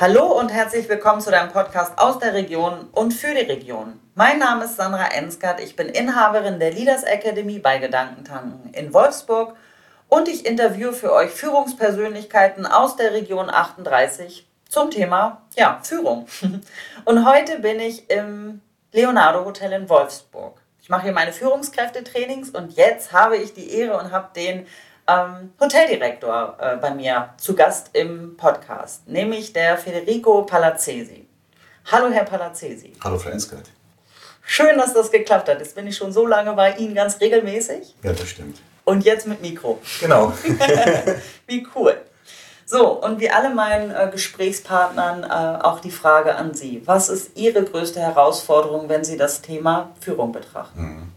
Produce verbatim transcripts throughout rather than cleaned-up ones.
Hallo und herzlich willkommen zu deinem Podcast aus der Region und für die Region. Mein Name ist Sandra Ensgard, ich bin Inhaberin der Leaders Academy bei Gedankentanken in Wolfsburg und ich interviewe für euch Führungspersönlichkeiten aus der Region achtunddreißig zum Thema ja, Führung. Und heute bin ich im Leonardo Hotel in Wolfsburg. Ich mache hier meine Führungskräftetrainings und jetzt habe ich die Ehre und habe den ähm, Hoteldirektor äh, bei mir zu Gast im Podcast, nämlich der Federico Palazzesi. Hallo Herr Palazzesi. Hallo Frau Ensgard. Schön, dass das geklappt hat. Jetzt bin ich schon so lange bei Ihnen ganz regelmäßig. Ja, das stimmt. Und jetzt mit Mikro. Genau. Wie cool. So, und wie alle meinen äh, Gesprächspartnern äh, auch die Frage an Sie. Was ist Ihre größte Herausforderung, wenn Sie das Thema Führung betrachten? Mhm.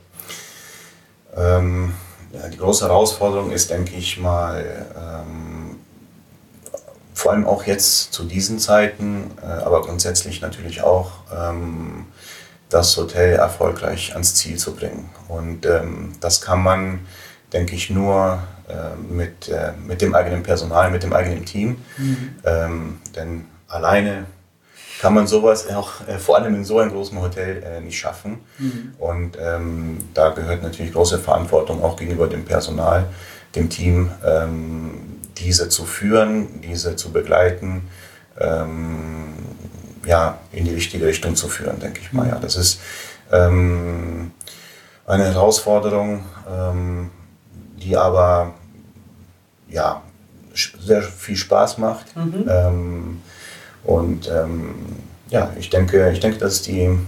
Ähm, ja, die große Herausforderung ist, denke ich mal, ähm, vor allem auch jetzt zu diesen Zeiten, äh, aber grundsätzlich natürlich auch, ähm, das Hotel erfolgreich ans Ziel zu bringen. Und ähm, das kann man, denke ich, nur äh, mit, äh, mit dem eigenen Personal, mit dem eigenen Team. Mhm. Ähm, denn alleine kann man sowas auch äh, vor allem in so einem großen Hotel äh, nicht schaffen. Mhm. Und ähm, da gehört natürlich große Verantwortung auch gegenüber dem Personal, dem Team, ähm, diese zu führen, diese zu begleiten, ähm, ja, in die richtige Richtung zu führen, denke ich mal. Mhm. Ja, das ist ähm, eine Herausforderung, ähm, die aber ja, sehr viel Spaß macht. Mhm. Ähm, und ähm, ja, ich denke, ich denke, das ist die,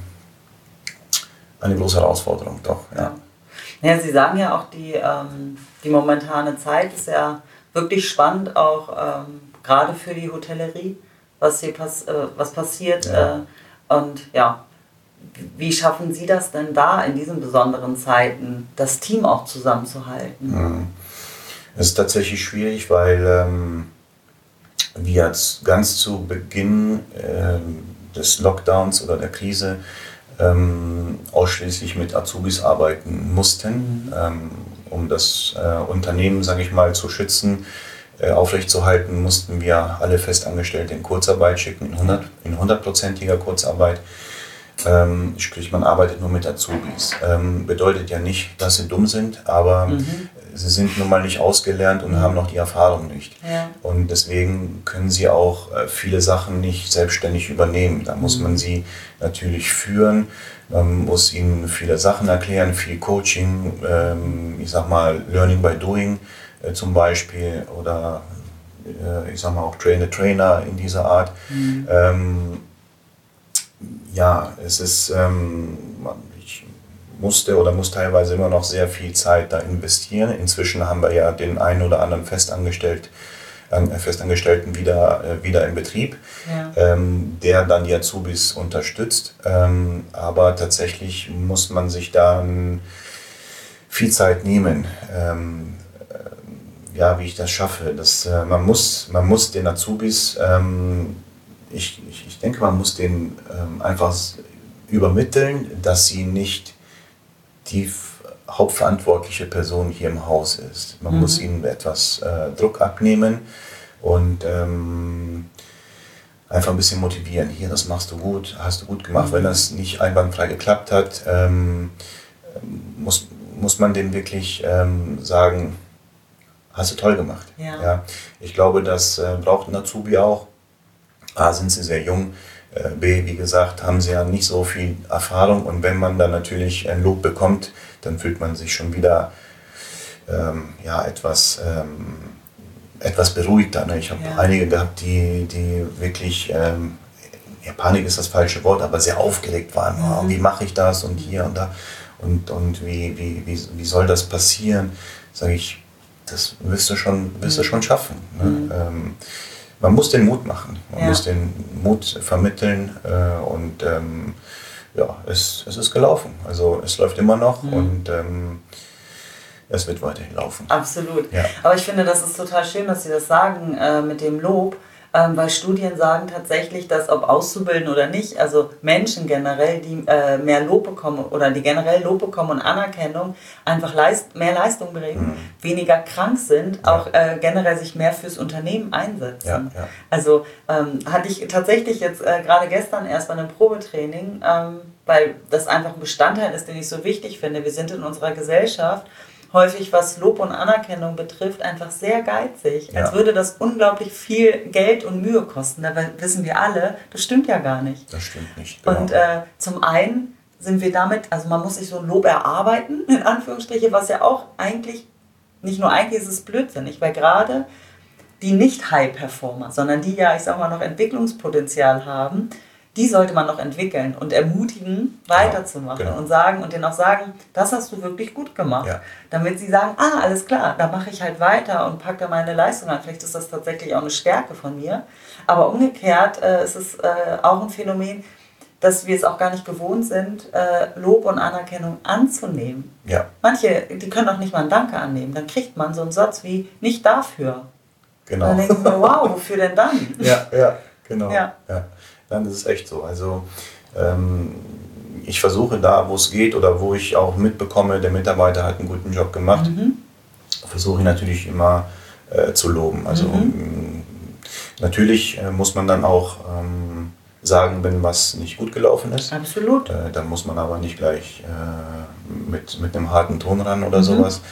eine große Herausforderung, doch. Ja. Ja, Sie sagen ja auch, die, ähm, die momentane Zeit ist ja wirklich spannend, auch ähm, gerade für die Hotellerie, was hier pass- äh, was passiert. Ja. Äh, und ja, wie schaffen Sie das denn da in diesen besonderen Zeiten, das Team auch zusammenzuhalten? Mhm. Es ist tatsächlich schwierig, weil ähm, wir jetzt ganz zu Beginn ähm, des Lockdowns oder der Krise ähm, ausschließlich mit Azubis arbeiten mussten, mhm. ähm, um das äh, Unternehmen, sage ich mal, zu schützen, äh, aufrechtzuerhalten, mussten wir alle Festangestellte in Kurzarbeit schicken, in hundertprozentiger Kurzarbeit. Ähm, sprich, man arbeitet nur mit Azubis. Ähm, bedeutet ja nicht, dass sie dumm sind, aber mhm. sie sind nun mal nicht ausgelernt und mhm. haben noch die Erfahrung nicht. Ja. Und deswegen können sie auch äh, viele Sachen nicht selbstständig übernehmen. Da muss mhm. man sie natürlich führen, man muss ihnen viele Sachen erklären, viel Coaching, ähm, ich sag mal Learning by Doing äh, zum Beispiel oder äh, ich sag mal auch Train the Trainer in dieser Art. Mhm. Ähm, Ja, es ist, ähm, ich musste oder muss teilweise immer noch sehr viel Zeit da investieren. Inzwischen haben wir ja den einen oder anderen Festangestellt, äh, Festangestellten wieder, äh, wieder im Betrieb, ja. ähm, der dann die Azubis unterstützt. Ähm, aber tatsächlich muss man sich dann viel Zeit nehmen. Ähm, äh, ja, wie ich das schaffe. Das, äh, man, muss, man muss den Azubis ähm, Ich, ich, ich denke, man muss denen ähm, einfach übermitteln, dass sie nicht die f- hauptverantwortliche Person hier im Haus ist. Man mhm. muss ihnen etwas äh, Druck abnehmen und ähm, einfach ein bisschen motivieren. Hier, das machst du gut, hast du gut gemacht. Mhm. Wenn das nicht einwandfrei geklappt hat, ähm, muss, muss man denen wirklich ähm, sagen, hast du toll gemacht. Ja. Ja, ich glaube, das äh, braucht ein Azubi auch. A, sind sie sehr jung, B, wie gesagt, haben sie ja nicht so viel Erfahrung und wenn man dann natürlich ein Lob bekommt, dann fühlt man sich schon wieder ähm, ja, etwas, ähm, etwas beruhigter. Ne? Ich habe ja. einige gehabt, die, die wirklich, ähm, ja, Panik ist das falsche Wort, aber sehr aufgeregt waren. Mhm. Oh, wie mache ich das und hier und da und, und wie, wie, wie, wie soll das passieren? Sage ich, das wirst du schon, wirst du schon schaffen. Ne? Mhm. Ähm, Man muss den Mut machen, man ja. muss den Mut vermitteln äh, und ähm, ja, es, es ist gelaufen. Also es läuft immer noch mhm. und ähm, es wird weiterhin laufen. Absolut. Ja. Aber ich finde, das ist total schön, dass Sie das sagen äh, mit dem Lob. ähm, weil Studien sagen tatsächlich, dass ob Auszubildende oder nicht, also Menschen generell, die äh, mehr Lob bekommen oder die generell Lob bekommen und Anerkennung, einfach leist, mehr Leistung bringen, mhm. weniger krank sind, ja. auch äh, generell sich mehr fürs Unternehmen einsetzen. Ja, ja. Also ähm, hatte ich tatsächlich jetzt äh, gerade gestern erst bei einem Probetraining, ähm, weil das einfach ein Bestandteil ist, den ich so wichtig finde. Wir sind in unserer Gesellschaft häufig, was Lob und Anerkennung betrifft, einfach sehr geizig. Ja. Als würde das unglaublich viel Geld und Mühe kosten. Dabei wissen wir alle, das stimmt ja gar nicht. Das stimmt nicht. Genau. Und äh, zum einen sind wir damit, also man muss sich so ein Lob erarbeiten, in Anführungsstriche, was ja auch eigentlich, nicht nur eigentlich ist es blödsinnig, weil gerade die nicht High-Performer, sondern die ja, ich sag mal, noch Entwicklungspotenzial haben, die sollte man noch entwickeln und ermutigen, weiterzumachen, genau, genau. und sagen und denen auch sagen, das hast du wirklich gut gemacht. Ja. Damit sie sagen, ah, alles klar, da mache ich halt weiter und packe da meine Leistung an. Vielleicht ist das tatsächlich auch eine Stärke von mir. Aber umgekehrt äh, ist es äh, auch ein Phänomen, dass wir es auch gar nicht gewohnt sind, äh, Lob und Anerkennung anzunehmen. Ja. Manche, die können auch nicht mal ein Danke annehmen. Dann kriegt man so einen Satz wie, nicht dafür. Genau. Und dann denken wir, wow, wofür denn dann? Ja, ja, genau. Ja. Ja. Dann ist es echt so. Also ähm, ich versuche da, wo es geht oder wo ich auch mitbekomme, der Mitarbeiter hat einen guten Job gemacht, mhm. versuche ich natürlich immer äh, zu loben. Also mhm. natürlich äh, muss man dann auch ähm, sagen, wenn was nicht gut gelaufen ist. Absolut. Äh, dann muss man aber nicht gleich äh, mit, mit einem harten Ton ran oder mhm. sowas.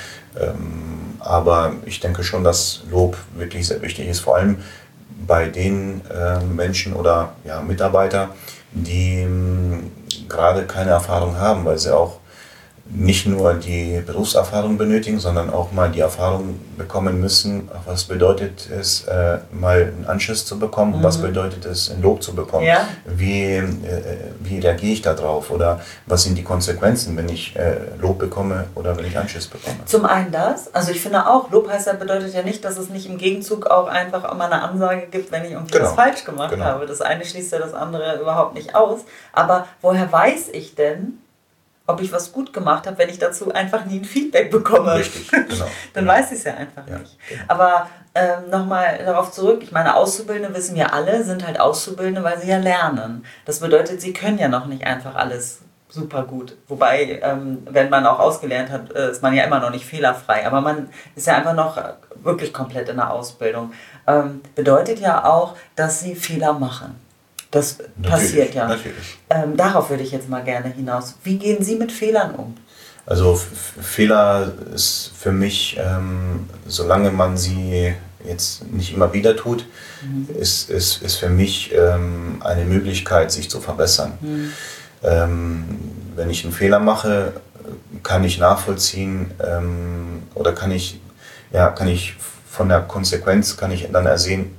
Ähm, aber ich denke schon, dass Lob wirklich sehr wichtig ist, vor allem bei den äh, Menschen oder ja, Mitarbeiter, die ähm, gerade keine Erfahrung haben, weil sie auch nicht nur die Berufserfahrung benötigen, sondern auch mal die Erfahrung bekommen müssen, was bedeutet es, äh, mal einen Anschiss zu bekommen, mhm. was bedeutet es, ein Lob zu bekommen, ja. wie, äh, wie reagiere ich da drauf oder was sind die Konsequenzen, wenn ich äh, Lob bekomme oder wenn ich Anschiss bekomme. Zum einen das, also ich finde auch, Lob heißt ja, bedeutet ja nicht, dass es nicht im Gegenzug auch einfach auch mal eine Ansage gibt, wenn ich irgendwie genau. was falsch gemacht genau. habe. Das eine schließt ja das andere überhaupt nicht aus, aber woher weiß ich denn, ob ich was gut gemacht habe, wenn ich dazu einfach nie ein Feedback bekomme. Richtig, genau. Dann weiß ich es ja einfach ja, nicht. Genau. Aber ähm, nochmal darauf zurück, ich meine, Auszubildende, wissen wir alle, sind halt Auszubildende, weil sie ja lernen. Das bedeutet, sie können ja noch nicht einfach alles super gut. Wobei, ähm, wenn man auch ausgelernt hat, ist man ja immer noch nicht fehlerfrei. Aber man ist ja einfach noch wirklich komplett in der Ausbildung. Ähm, bedeutet ja auch, dass sie Fehler machen. Das natürlich, passiert ja. Natürlich. Ähm, darauf würde ich jetzt mal gerne hinaus. Wie gehen Sie mit Fehlern um? Also F- Fehler ist für mich, ähm, solange man sie jetzt nicht immer wieder tut, mhm. ist, ist, ist für mich ähm, eine Möglichkeit, sich zu verbessern. Mhm. Ähm, wenn ich einen Fehler mache, kann ich nachvollziehen ähm, oder kann ich, ja, kann ich von der Konsequenz kann ich dann ersehen,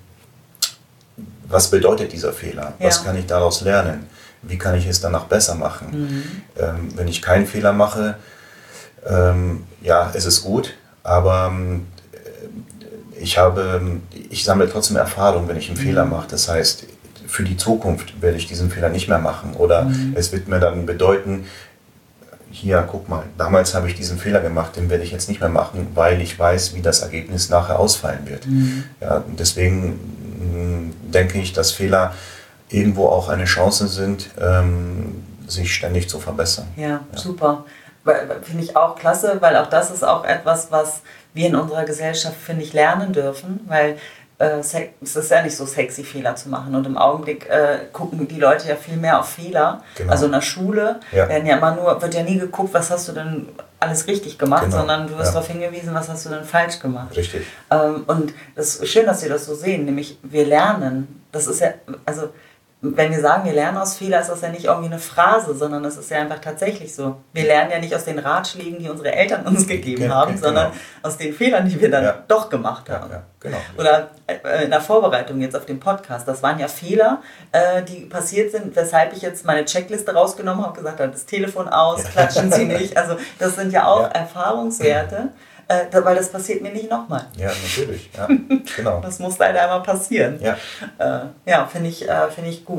was bedeutet dieser Fehler? Ja. Was kann ich daraus lernen? Wie kann ich es danach besser machen? Mhm. Ähm, wenn ich keinen Fehler mache, ähm, ja, es ist gut, aber ähm, ich, habe, ich sammle trotzdem Erfahrung, wenn ich einen mhm. Fehler mache. Das heißt, für die Zukunft werde ich diesen Fehler nicht mehr machen. Oder mhm. es wird mir dann bedeuten, hier, guck mal, damals habe ich diesen Fehler gemacht, den werde ich jetzt nicht mehr machen, weil ich weiß, wie das Ergebnis nachher ausfallen wird. Mhm. Ja, deswegen denke ich, dass Fehler irgendwo auch eine Chance sind, ähm, sich ständig zu verbessern. Ja, ja. Super. Finde ich auch klasse, weil auch das ist auch etwas, was wir in unserer Gesellschaft, finde ich, lernen dürfen, weil äh, es ist ja nicht so sexy, Fehler zu machen. Und im Augenblick äh, gucken die Leute ja viel mehr auf Fehler. Genau. Also in der Schule ja. werden ja immer nur, wird ja nie geguckt, was hast du denn alles richtig gemacht, genau. sondern du wirst ja. darauf hingewiesen, was hast du denn falsch gemacht. Richtig. Ähm, und das ist schön, dass Sie das so sehen, nämlich wir lernen. Das ist ja, also wenn wir sagen, wir lernen aus Fehlern, ist das ja nicht irgendwie eine Phrase, sondern das ist ja einfach tatsächlich so. Wir lernen ja nicht aus den Ratschlägen, die unsere Eltern uns gegeben ja, haben, genau. sondern aus den Fehlern, die wir dann ja. doch gemacht haben. Ja, ja, genau. Oder in der Vorbereitung jetzt auf den Podcast, das waren ja Fehler, die passiert sind, weshalb ich jetzt meine Checkliste rausgenommen habe, gesagt habe, das Telefon aus, ja. klatschen Sie nicht. Also das sind ja auch ja. Erfahrungswerte. Äh, weil das passiert mir nicht nochmal. Ja, natürlich. Ja, genau. Das muss leider einmal passieren. Ja, äh, ja finde ich, äh, find ich gut.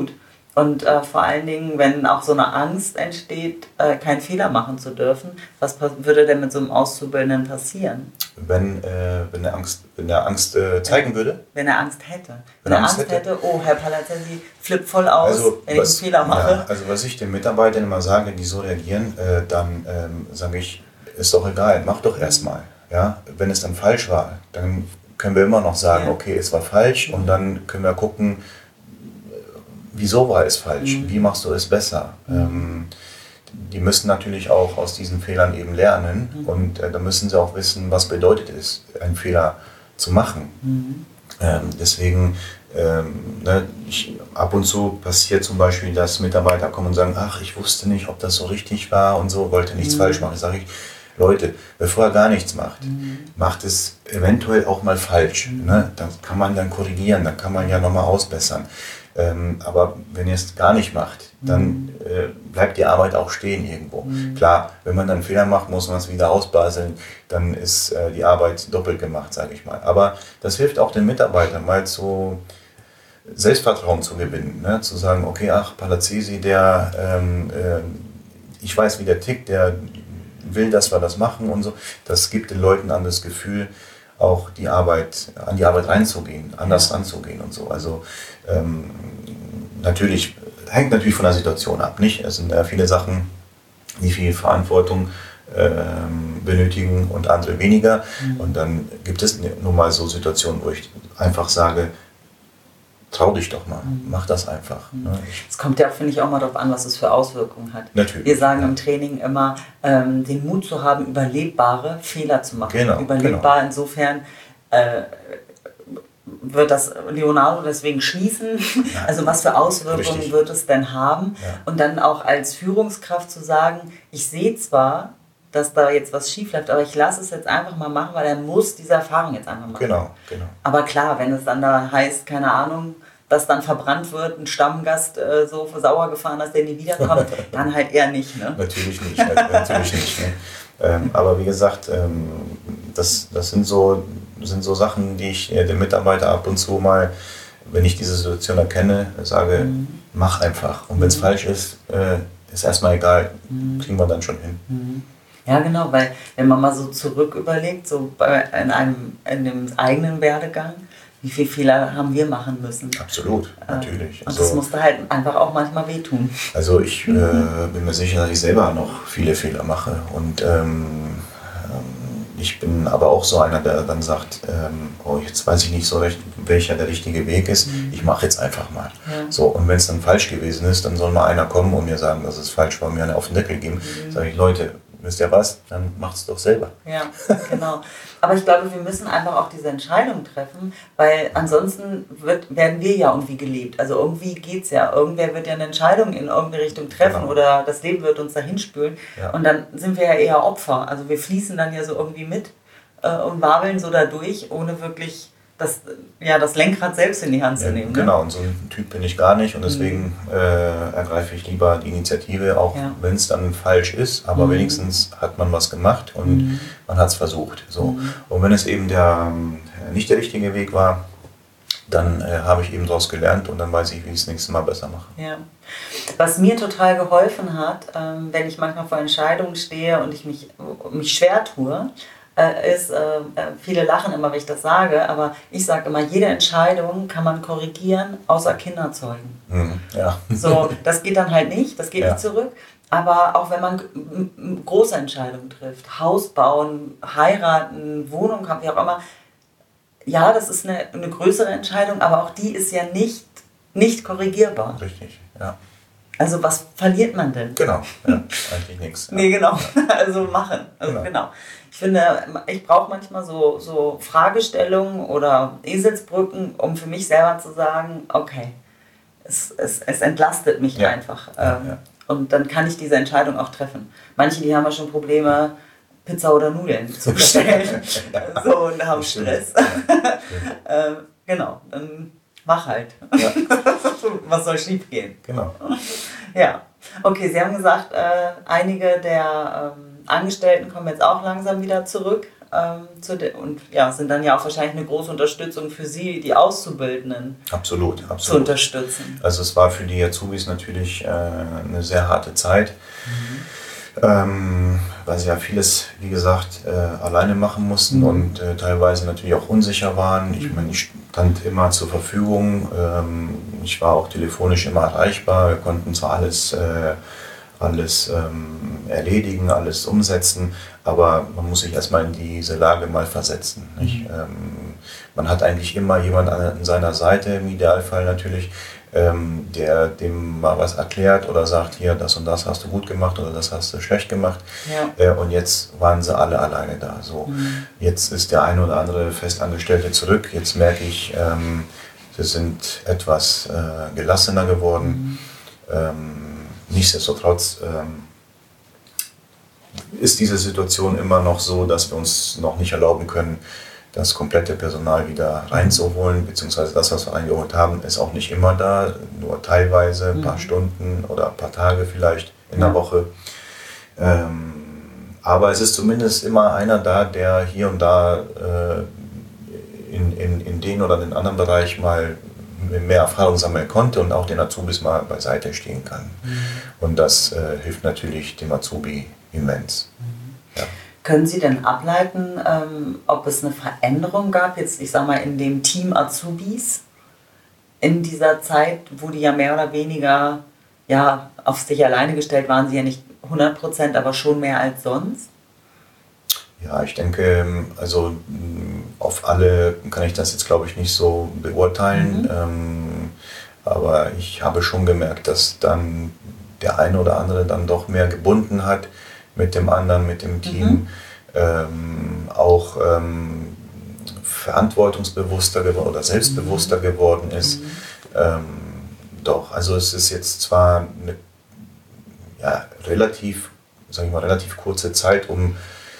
Und äh, vor allen Dingen, wenn auch so eine Angst entsteht, äh, keinen Fehler machen zu dürfen, was würde denn mit so einem Auszubildenden passieren? Wenn, äh, wenn er Angst, wenn er Angst äh, zeigen würde? Wenn er Angst hätte. Wenn, wenn er Angst, Angst hätte? hätte, oh, Herr Palazzi flippt voll aus, also, wenn was, ich einen Fehler mache. Ja, also was ich den Mitarbeitern immer sage, die so reagieren, äh, dann ähm, sage ich, ist doch egal, mach doch erstmal. Ja? Wenn es dann falsch war, dann können wir immer noch sagen, ja. okay, es war falsch, und dann können wir gucken, wieso war es falsch, mhm. wie machst du es besser. Mhm. Ähm, die müssen natürlich auch aus diesen Fehlern eben lernen, mhm. und äh, da müssen sie auch wissen, was bedeutet es, einen Fehler zu machen. Mhm. Ähm, deswegen, ähm, ne, ich, ab und zu passiert zum Beispiel, dass Mitarbeiter kommen und sagen, ach, ich wusste nicht, ob das so richtig war und so, wollte nichts mhm. falsch machen. Da sage ich, Leute, bevor ihr gar nichts macht, mhm. macht es eventuell auch mal falsch. Mhm. Ne? Dann kann man dann korrigieren, dann kann man ja nochmal ausbessern. Ähm, aber wenn ihr es gar nicht macht, dann mhm. äh, bleibt die Arbeit auch stehen irgendwo. Mhm. Klar, wenn man dann einen Fehler macht, muss man es wieder ausbaseln, dann ist äh, die Arbeit doppelt gemacht, sage ich mal. Aber das hilft auch den Mitarbeitern, mal so Selbstvertrauen zu gewinnen, ne? Zu sagen, okay, ach, Palazzi, der, ähm, äh, ich weiß, wie der tickt, der will, dass wir das machen und so. Das gibt den Leuten an das Gefühl, auch die Arbeit, an die Arbeit reinzugehen, anders ja. ranzugehen und so. Also ähm, natürlich, hängt natürlich von der Situation ab, nicht? Es sind äh, viele Sachen, die viel Verantwortung ähm, benötigen und andere weniger. Mhm. Und dann gibt es nun mal so Situationen, wo ich einfach sage, trau dich doch mal, mhm. mach das einfach. Mhm. Ne? Es kommt ja, finde ich, auch mal darauf an, was es für Auswirkungen hat. Natürlich. Wir sagen ja. im Training immer, ähm, den Mut zu haben, überlebbare Fehler zu machen. Genau, Überlebbar genau. insofern äh, wird das Leonardo deswegen schließen. Nein. Also was für Auswirkungen Richtig. Wird es denn haben? Ja. Und dann auch als Führungskraft zu sagen, ich sehe zwar, dass da jetzt was schief läuft, aber ich lasse es jetzt einfach mal machen, weil er muss diese Erfahrung jetzt einfach machen. Genau, genau. Aber klar, wenn es dann da heißt, keine Ahnung, dass dann verbrannt wird, ein Stammgast äh, so sauer gefahren, dass der nie wiederkommt, dann halt eher nicht. Ne? Natürlich nicht, natürlich nicht. Ne? Ähm, aber wie gesagt, ähm, das, das sind, so, sind so Sachen, die ich äh, dem Mitarbeiter ab und zu mal, wenn ich diese Situation erkenne, sage, mhm. mach einfach. Und wenn es mhm. falsch ist, äh, ist erstmal egal, mhm. kriegen wir dann schon hin. Mhm. Ja, genau, weil wenn man mal so zurück überlegt, so bei, in, einem, in dem eigenen Werdegang, wie viele Fehler haben wir machen müssen? Absolut, natürlich. Und also, das musste halt einfach auch manchmal wehtun. Also ich äh, bin mir sicher, dass ich selber noch viele Fehler mache. Und ähm, ich bin aber auch so einer, der dann sagt, ähm, oh, jetzt weiß ich nicht so recht, welcher der richtige Weg ist. Mhm. Ich mache jetzt einfach mal. Ja. So, und wenn es dann falsch gewesen ist, dann soll mal einer kommen und mir sagen, dass es falsch war, mir eine auf den Deckel geben. Mhm. Sage ich, Leute, wisst ihr was, dann macht es doch selber. Ja, genau. Aber ich glaube, wir müssen einfach auch diese Entscheidung treffen, weil ansonsten wird, werden wir ja irgendwie gelebt. Also irgendwie geht es ja. Irgendwer wird ja eine Entscheidung in irgendeine Richtung treffen genau. oder das Leben wird uns dahin spülen. Ja. Und dann sind wir ja eher Opfer. Also wir fließen dann ja so irgendwie mit äh, und wabeln so da durch, ohne wirklich das, ja, das Lenkrad selbst in die Hand ja, zu nehmen. Genau, ne? und so ein Typ bin ich gar nicht und deswegen mhm. äh, ergreife ich lieber die Initiative, auch ja. wenn es dann falsch ist, aber mhm. wenigstens hat man was gemacht und mhm. man hat es versucht. So. Mhm. Und wenn es eben der, nicht der richtige Weg war, dann äh, habe ich eben daraus gelernt und dann weiß ich, wie ich es nächstes Mal besser mache. Ja. Was mir total geholfen hat, ähm, wenn ich manchmal vor Entscheidungen stehe und ich mich, mich schwer tue, ist, äh, viele lachen immer, wenn ich das sage, aber ich sage immer, jede Entscheidung kann man korrigieren, außer Kinder zeugen. Mhm, ja. So, das geht dann halt nicht, das geht ja. nicht zurück. Aber auch wenn man große Entscheidungen trifft, Haus bauen, heiraten, Wohnung haben, wie auch immer, ja, das ist eine, eine größere Entscheidung, aber auch die ist ja nicht, nicht korrigierbar. Richtig, ja. Also was verliert man denn? Genau, ja, eigentlich nichts. Ja. Nee, genau, also machen. Also genau. genau. Ich finde, ich brauche manchmal so, so Fragestellungen oder Eselsbrücken, um für mich selber zu sagen, okay, es, es, es entlastet mich ja. einfach. Ja, ähm, ja. Und dann kann ich diese Entscheidung auch treffen. Manche, die haben ja schon Probleme, Pizza oder Nudeln zu bestellen. so, und haben Stress. Ja. ähm, genau, dann mach halt. Ja. Was soll schief gehen? Genau. Ja, okay, Sie haben gesagt, äh, einige der ähm, Angestellten kommen jetzt auch langsam wieder zurück ähm, zu de- und ja, sind dann ja auch wahrscheinlich eine große Unterstützung für Sie, die Auszubildenden absolut, absolut. zu unterstützen. Also es war für die Azubis natürlich äh, eine sehr harte Zeit, mhm. ähm, weil sie ja vieles, wie gesagt, äh, alleine machen mussten mhm. und äh, teilweise natürlich auch unsicher waren. Ich meine, ich stand immer zur Verfügung, ähm, ich war auch telefonisch immer erreichbar, wir konnten zwar alles äh, alles ähm, erledigen, alles umsetzen, aber man muss sich erstmal in diese Lage mal versetzen. Nicht? Mhm. Ähm, man hat eigentlich immer jemand an seiner Seite, im Idealfall natürlich, ähm, der dem mal was erklärt oder sagt, hier, das und das hast du gut gemacht oder das hast du schlecht gemacht. Ja. Äh, und jetzt waren sie alle alleine da. So. Mhm. Jetzt ist der eine oder andere Festangestellte zurück, jetzt merke ich, ähm, sie sind etwas äh, gelassener geworden. Mhm. Ähm, Nichtsdestotrotz ähm, ist diese Situation immer noch so, dass wir uns noch nicht erlauben können, das komplette Personal wieder reinzuholen, beziehungsweise das, was wir reingeholt haben, ist auch nicht immer da, nur teilweise, ein paar mhm. Stunden oder ein paar Tage vielleicht in ja. der Woche. Ähm, aber es ist zumindest immer einer da, der hier und da äh, in, in, in den oder den anderen Bereich mal mehr Erfahrung sammeln konnte und auch den Azubis mal beiseite stehen kann. Mhm. Und das äh, hilft natürlich dem Azubi immens. Mhm. Ja. Können Sie denn ableiten, ähm, ob es eine Veränderung gab, jetzt ich sag mal in dem Team Azubis in dieser Zeit, wo die ja mehr oder weniger ja, auf sich alleine gestellt waren, sie ja nicht hundert Prozent, aber schon mehr als sonst? Ja, ich denke, also auf alle kann ich das jetzt, glaube ich, nicht so beurteilen. Mhm. Ähm, aber ich habe schon gemerkt, dass dann der eine oder andere dann doch mehr gebunden hat mit dem anderen, mit dem Team. Mhm. Ähm, auch ähm, verantwortungsbewusster geworden oder selbstbewusster mhm. geworden ist. Mhm. Ähm, doch, also es ist jetzt zwar eine ja, relativ, sag ich mal, relativ kurze Zeit, um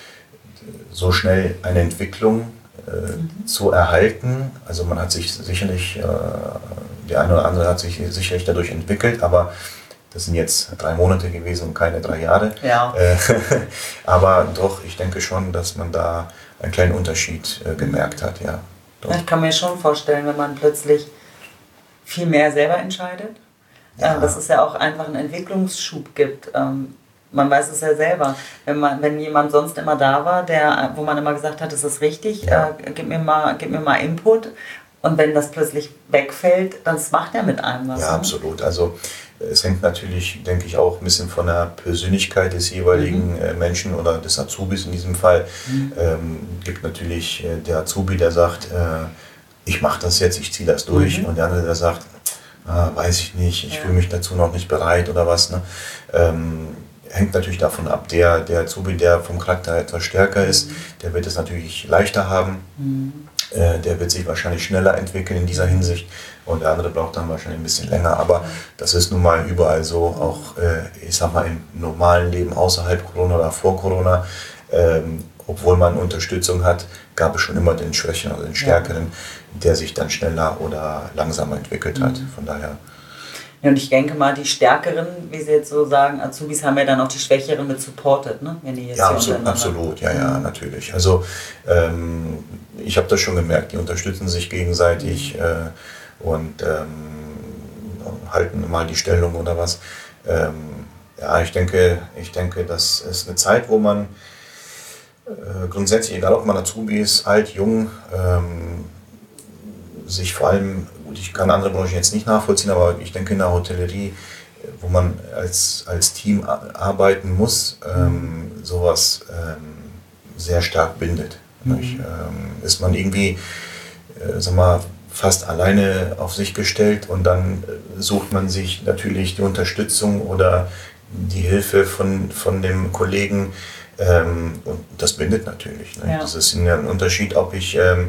so schnell eine Entwicklung äh, mhm. zu erhalten. Also man hat sich sicherlich, äh, der eine oder andere hat sich sicherlich dadurch entwickelt, aber das sind jetzt drei Monate gewesen und keine drei Jahre. Ja. Äh, aber doch, ich denke schon, dass man da einen kleinen Unterschied äh, gemerkt hat. Ja, doch. Ich kann mir schon vorstellen, wenn man plötzlich viel mehr selber entscheidet, ja. äh, dass es ja auch einfach einen Entwicklungsschub gibt. Ähm, Man weiß es ja selber. Wenn, man, wenn jemand sonst immer da war, der, wo man immer gesagt hat, das ist richtig, ja. äh, gib, mir mal, gib mir mal Input. Und wenn das plötzlich wegfällt, das macht er mit einem was. Ja, ne? Absolut. Also es hängt natürlich, denke ich, auch ein bisschen von der Persönlichkeit des jeweiligen mhm. Menschen oder des Azubis in diesem Fall. Mhm. Ähm, gibt natürlich äh, der Azubi, der sagt, äh, ich mache das jetzt, ich ziehe das durch. Mhm. Und der andere, der sagt, ah, weiß ich nicht, ich ja. fühle mich dazu noch nicht bereit oder was. Ne? Ähm, Hängt natürlich davon ab, der, der Azubi, der vom Charakter etwas stärker ist, mhm. der wird es natürlich leichter haben, mhm. äh, der wird sich wahrscheinlich schneller entwickeln in dieser Hinsicht und der andere braucht dann wahrscheinlich ein bisschen länger, aber das ist nun mal überall so, auch äh, ich sag mal im normalen Leben außerhalb Corona oder vor Corona, ähm, obwohl man Unterstützung hat, gab es schon immer den Schwächeren oder den Stärkeren, ja. der sich dann schneller oder langsamer entwickelt mhm. hat, von daher. Ja, und ich denke mal, die Stärkeren, wie Sie jetzt so sagen, Azubis haben ja dann auch die Schwächeren mit supportet, ne? Wenn die jetzt ja, absolut, absolut, ja, ja, natürlich. Also ähm, ich habe das schon gemerkt, die unterstützen sich gegenseitig mhm. äh, und ähm, halten mal die Stellung oder was. Ähm, ja, ich denke, ich denke, das ist eine Zeit, wo man äh, grundsätzlich, egal ob man Azubi ist, alt, jung, ähm, sich vor allem, gut, ich kann andere Branchen jetzt nicht nachvollziehen, aber ich denke in der Hotellerie, wo man als, als Team arbeiten muss, ähm, sowas ähm, sehr stark bindet. Mhm. Ähm, ist man irgendwie, äh, sag mal, fast alleine auf sich gestellt und dann äh, sucht man sich natürlich die Unterstützung oder die Hilfe von, von dem Kollegen ähm, und das bindet natürlich. Ne? Ja. Das ist ein Unterschied, ob ich ähm,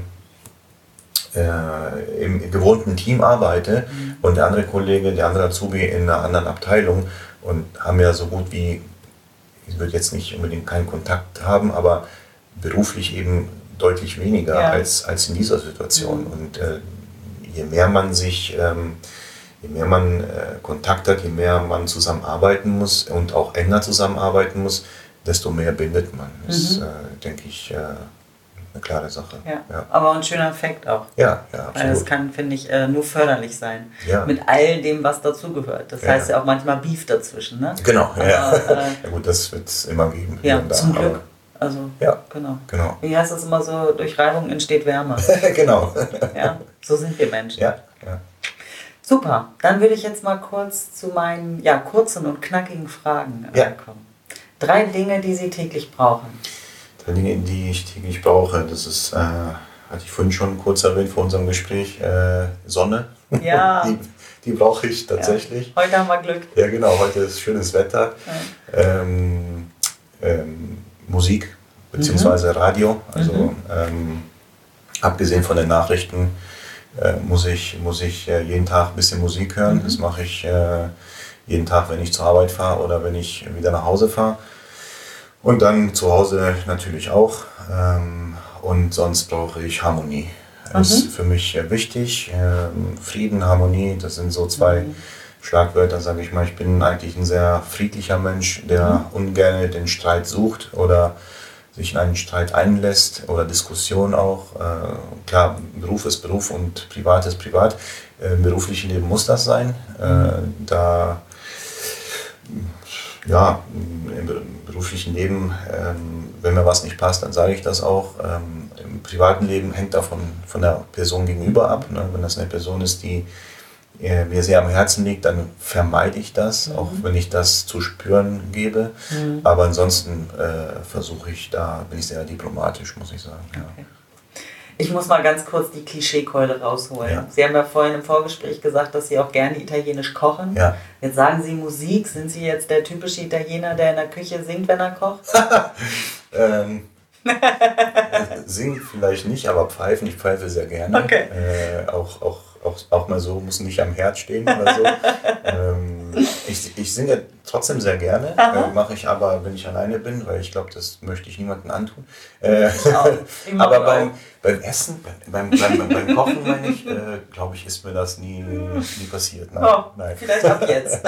Äh, im gewohnten Team arbeite mhm. und der andere Kollege, der andere Azubi in einer anderen Abteilung und haben ja so gut wie, ich würde jetzt nicht unbedingt keinen Kontakt haben, aber beruflich eben deutlich weniger ja. als, als in dieser Situation. Mhm. Und äh, je mehr man sich, ähm, je mehr man äh, Kontakt hat, je mehr man zusammenarbeiten muss und auch enger zusammenarbeiten muss, desto mehr bindet man. Das mhm. äh, denke ich, äh, eine klare Sache. Ja. Ja. Aber ein schöner Fakt auch. Ja, ja, absolut. Weil das kann, finde ich, äh, nur förderlich sein. Ja. Mit all dem, was dazugehört. Das Ja. heißt ja auch manchmal Beef dazwischen, ne? Genau, Aber, ja. Äh, ja gut, das wird es immer geben. ja, hier und da, zum Glück. aber- Also, Ja. genau. Genau. Wie heißt das immer so? Durch Reibung entsteht Wärme. genau. Ja, so sind wir Menschen. ja, ja. Super, dann würde ich jetzt mal kurz zu meinen ja, kurzen und knackigen Fragen äh, Ja. kommen. Drei Dinge, die Sie täglich brauchen. Drei Dinge, die ich täglich brauche, das ist, äh, hatte ich vorhin schon kurz erwähnt vor unserem Gespräch, äh, Sonne. Ja. die, die brauche ich tatsächlich. Ja. Heute haben wir Glück. Ja, genau, heute ist schönes Wetter. Ja. Ähm, ähm, Musik beziehungsweise mhm. Radio. Also Mhm. ähm, abgesehen von den Nachrichten äh, muss ich, muss ich äh, jeden Tag ein bisschen Musik hören. Mhm. Das mache ich äh, jeden Tag, wenn ich zur Arbeit fahre oder wenn ich wieder nach Hause fahre. Und dann zu Hause natürlich auch. Ähm, und sonst brauche ich Harmonie. Das Mhm. ist für mich äh, wichtig. Ähm, Frieden, Harmonie, das sind so zwei Mhm. Schlagwörter, sage ich mal. Ich bin eigentlich ein sehr friedlicher Mensch, der Mhm. ungern den Streit sucht oder sich in einen Streit einlässt oder Diskussion auch. Äh, klar, Beruf ist Beruf und Privat ist Privat. Äh, Im beruflichen Leben muss das sein. Äh, da ja, im beruflichen Leben, ähm, wenn mir was nicht passt, dann sage ich das auch. Ähm, Im privaten Leben hängt davon von der Person gegenüber ab. Ne? Wenn das eine Person ist, die äh, mir sehr am Herzen liegt, dann vermeide ich das, Mhm. auch wenn ich das zu spüren gebe. Mhm. Aber ansonsten äh, versuche ich, da bin ich sehr diplomatisch, muss ich sagen. Ja. Okay. Ich muss mal ganz kurz die Klischeekeule rausholen. Ja. Sie haben ja vorhin im Vorgespräch gesagt, dass Sie auch gerne italienisch kochen. Ja. Jetzt sagen Sie Musik. Sind Sie jetzt der typische Italiener, der in der Küche singt, wenn er kocht? ähm, singen vielleicht nicht, aber pfeifen, ich pfeife sehr gerne. Okay. Äh, auch, auch, auch, auch mal so, muss nicht am Herd stehen oder so. ähm, ich, ich singe trotzdem sehr gerne, äh, mache ich aber, wenn ich alleine bin, weil ich glaube, das möchte ich niemandem antun. Äh, auch. Ich mag aber auch. beim, beim Essen, beim, beim, beim, beim Kochen, meine ich, äh, glaube ich, ist mir das nie, nie passiert. Nein, Oh, nein. vielleicht ab jetzt.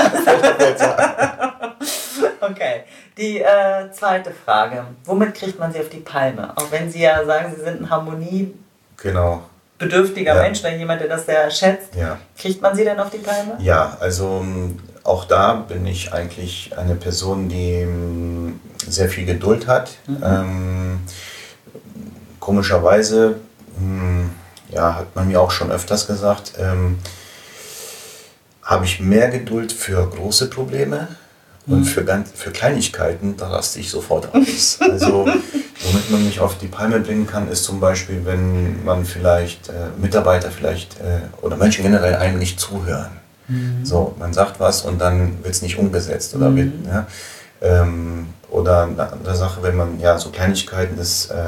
Okay, die äh, zweite Frage. Womit kriegt man Sie auf die Palme? Auch wenn Sie ja sagen, Sie sind ein harmoniebedürftiger Genau. Mensch, oder jemand, der das sehr schätzt. Ja. Kriegt man Sie denn auf die Palme? Ja, also m, auch da bin ich eigentlich eine Person, die m, sehr viel Geduld hat. Mhm. Ähm, komischerweise, m, ja, hat man mir auch schon öfters gesagt, ähm, habe ich mehr Geduld für große Probleme und Mhm. für, ganz, für Kleinigkeiten, da raste ich sofort aus. Also womit man mich auf die Palme bringen kann, ist zum Beispiel, wenn man vielleicht äh, Mitarbeiter vielleicht äh, oder Menschen generell einem nicht zuhören. Mhm. So, man sagt was und dann wird es nicht umgesetzt oder Mhm. wird, ja, ähm, oder eine andere Sache, wenn man ja so Kleinigkeiten ist, äh,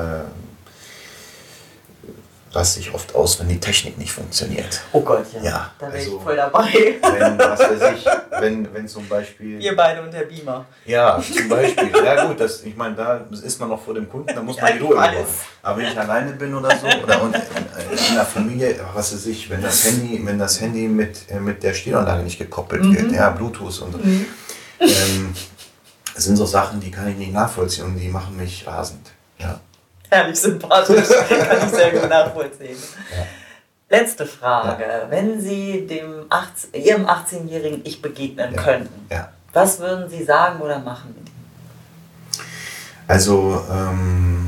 raste ich oft aus, wenn die Technik nicht funktioniert. Oh Gott, ja. Ja, Da wäre also- ich voll dabei. Wenn, was weiß ich, wenn, wenn zum Beispiel... Ihr beide und der Beamer. Ja, zum Beispiel. Ja gut, das, ich meine, da ist man noch vor dem Kunden, da muss man Ja, die Ruhe ich weiß. bewahren. Aber wenn ich alleine bin oder so, oder und in, in der Familie, was weiß ich, wenn das Handy, wenn das Handy mit, äh, mit der Stereoanlage nicht gekoppelt Mhm. wird, ja, Bluetooth und so. Mhm. Ähm, das sind so Sachen, die kann ich nicht nachvollziehen und die machen mich rasend. Ja. Herrlich sympathisch. Kann ich sehr gut nachvollziehen. Ja. Letzte Frage. Wenn Sie dem achtzehn, Ihrem achtzehnjährigen Ich begegnen Ja. könnten, Ja. was würden Sie sagen oder machen? Also, ähm,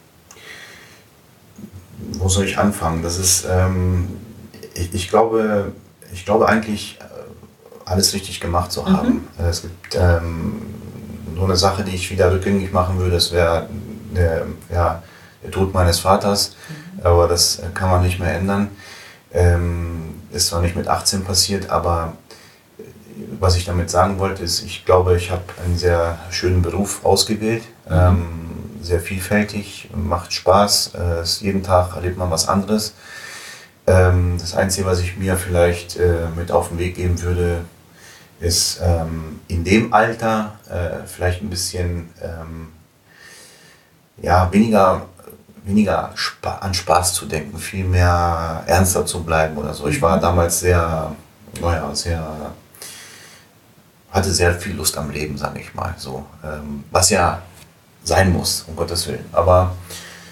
wo soll ich anfangen? Das ist, ähm, ich, ich glaube, ich glaube eigentlich, äh, alles richtig gemacht zu haben. Mhm. Es gibt ähm, nur eine Sache, die ich wieder rückgängig machen würde, das wäre der, ja, der Tod meines Vaters, mhm. aber das kann man nicht mehr ändern. Ähm, ist zwar nicht mit achtzehn passiert, aber was ich damit sagen wollte, ist, ich glaube, ich habe einen sehr schönen Beruf ausgewählt, mhm. ähm, sehr vielfältig, macht Spaß, äh, ist, jeden Tag erlebt man was anderes. Ähm, das Einzige, was ich mir vielleicht äh, mit auf den Weg geben würde, ist ähm, in dem Alter äh, vielleicht ein bisschen ähm, ja, weniger, weniger Spa- an Spaß zu denken, viel mehr ernster zu bleiben oder so. Ich war damals sehr, naja, sehr, hatte sehr viel Lust am Leben, sage ich mal so. Ähm, was ja sein muss, um Gottes Willen. Aber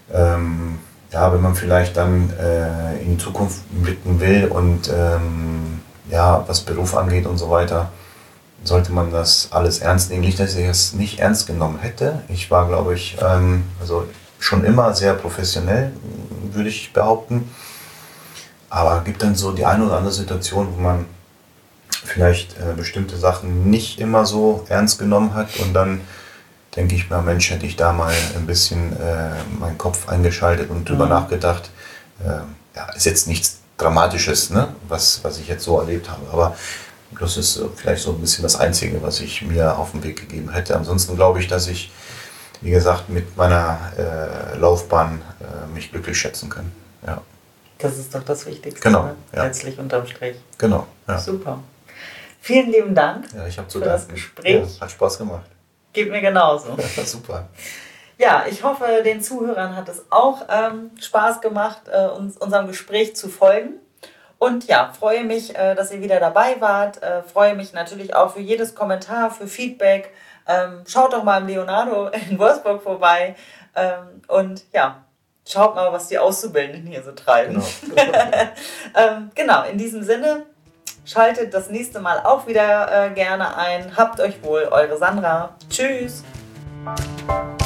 ähm, ja, wenn man vielleicht dann äh, in die Zukunft blicken will und ähm, ja, was Beruf angeht und so weiter, sollte man das alles ernst nehmen. Nicht, dass ich es nicht ernst genommen hätte. Ich war, glaube ich, ähm, also schon immer sehr professionell, würde ich behaupten. Aber es gibt dann so die eine oder andere Situation, wo man vielleicht äh, bestimmte Sachen nicht immer so ernst genommen hat und dann denke ich mir, Mensch, hätte ich da mal ein bisschen äh, meinen Kopf eingeschaltet und drüber mhm. nachgedacht. Äh, ja, ist jetzt nichts Dramatisches, ne? was, was ich jetzt so erlebt habe, aber das ist vielleicht so ein bisschen das Einzige, was ich mir auf den Weg gegeben hätte. Ansonsten glaube ich, dass ich, wie gesagt, mit meiner äh, Laufbahn äh, mich glücklich schätzen kann. Ja. Das ist doch das Wichtigste, genau, ne? Ja. Letztlich unterm Strich. Genau. Ja. Super. Vielen lieben Dank ja, ich hab für das Gespräch. Ja, hat Spaß gemacht. Geht mir genauso. Ja, super. Ja, ich hoffe, den Zuhörern hat es auch ähm, Spaß gemacht, äh, uns, unserem Gespräch zu folgen. Und ja, freue mich, äh, dass ihr wieder dabei wart. Äh, freue mich natürlich auch für jedes Kommentar, für Feedback. Ähm, schaut doch mal im Leonardo in Wolfsburg vorbei. Ähm, und ja, schaut mal, was die Auszubildenden hier so treiben. Genau, ähm, genau in diesem Sinne, schaltet das nächste Mal auch wieder äh, gerne ein. Habt euch wohl, eure Sandra. Tschüss.